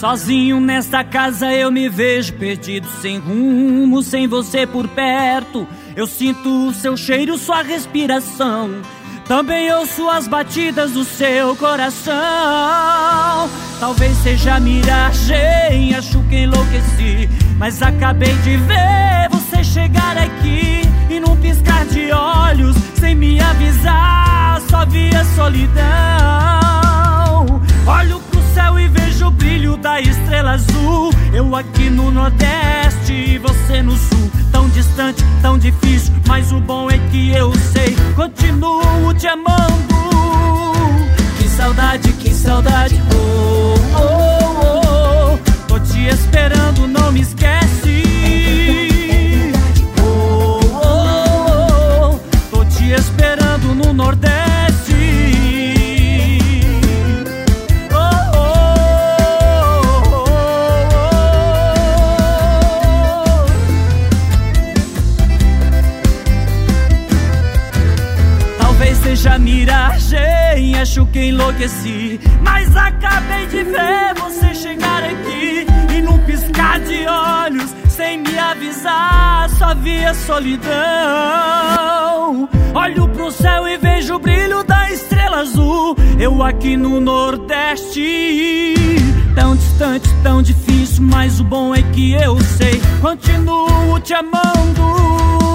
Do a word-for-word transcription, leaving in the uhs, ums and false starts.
Sozinho nesta casa eu me vejo perdido, sem rumo, sem você por perto. Eu sinto o seu cheiro, sua respiração. Também ouço as batidas do seu coração. Talvez seja miragem, acho que enlouqueci, mas acabei de ver você chegar aqui. E num piscar de olhos, sem me avisar, só vi a solidão. Olho pro céu e vejo o brilho da estrela azul. Eu aqui no Nordeste e você no Sul. Tão distante, tão difícil, mas o bom é que eu sei, continuo te amando. Que saudade, que saudade, oh, oh, oh. Tô te esperando, não me esquece. Oh, oh, oh. Tô te esperando no Nordeste. Seja miragem, acho que enlouqueci, mas acabei de ver você chegar aqui. E num piscar de olhos, sem me avisar, só vi a solidão. Olho pro céu e vejo o brilho da estrela azul. Eu aqui no Nordeste, tão distante, tão difícil, mas o bom é que eu sei, continuo te amando.